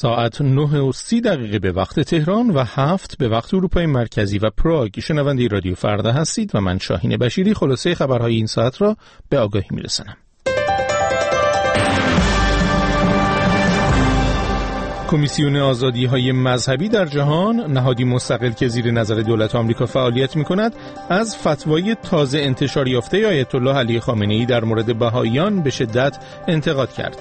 ساعت 9:30 به وقت تهران و 7 به وقت اروپای مرکزی و پراگ. شنونده رادیو فردا هستید و من شاهین بشیری خلاصه خبرهای این ساعت را به آگاهی میرسانم. کمیسیون آزادی‌های مذهبی در جهان، نهادی مستقل که زیر نظر دولت آمریکا فعالیت می‌کند، از فتوای تازه انتشار یافته آیت الله علی خامنه‌ای در مورد بهائیان به شدت انتقاد کرد.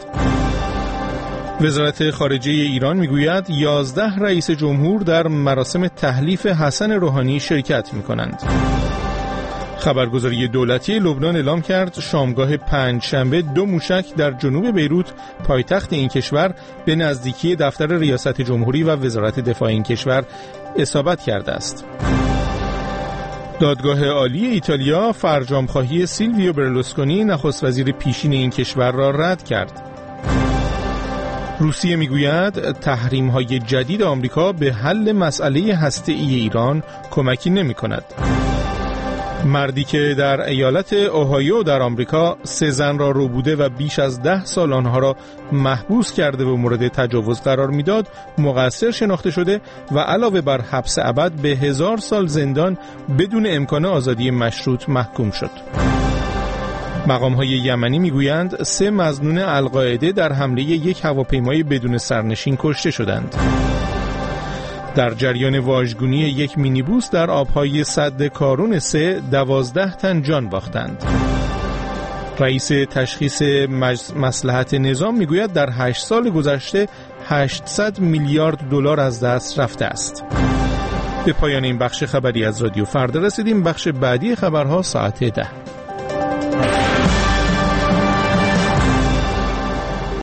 وزارت خارجه ایران میگوید 11 رئیس جمهور در مراسم تحلیف حسن روحانی شرکت می‌کنند. خبرگزاری دولتی لبنان اعلام کرد شامگاه پنجشنبه 2 موشک در جنوب بیروت پایتخت این کشور به نزدیکی دفتر ریاست جمهوری و وزارت دفاع این کشور اصابت کرده است. دادگاه عالی ایتالیا فرجام‌خواهی سیلویو برلوسکونی نخست وزیر پیشین این کشور را رد کرد. روسیه میگوید تحریم‌های جدید آمریکا به حل مسئله هسته‌ای ایران کمکی نمی‌کند. مردی که در ایالت اوهایو در آمریکا 3 زن را ربوده و بیش از 10 سال آنها را محبوس کرده و مورد تجاوز قرار میداد مقصر شناخته شده و علاوه بر حبس ابد به 1000 سال زندان بدون امکان آزادی مشروط محکوم شد. مقام‌های یمنی میگویند 3 مظنون القاعده در حمله یک هواپیمای بدون سرنشین کشته شدند. در جریان واژگونی یک مینیبوس در آبهای سد کارون 3 12 تن جان باختند. رئیس تشخیص مصلحت نظام میگوید در 8 سال گذشته 800 میلیارد دلار از دست رفته است. به پایان این بخش خبری از رادیو فردا رسیدیم. بخش بعدی خبرها ساعت 10.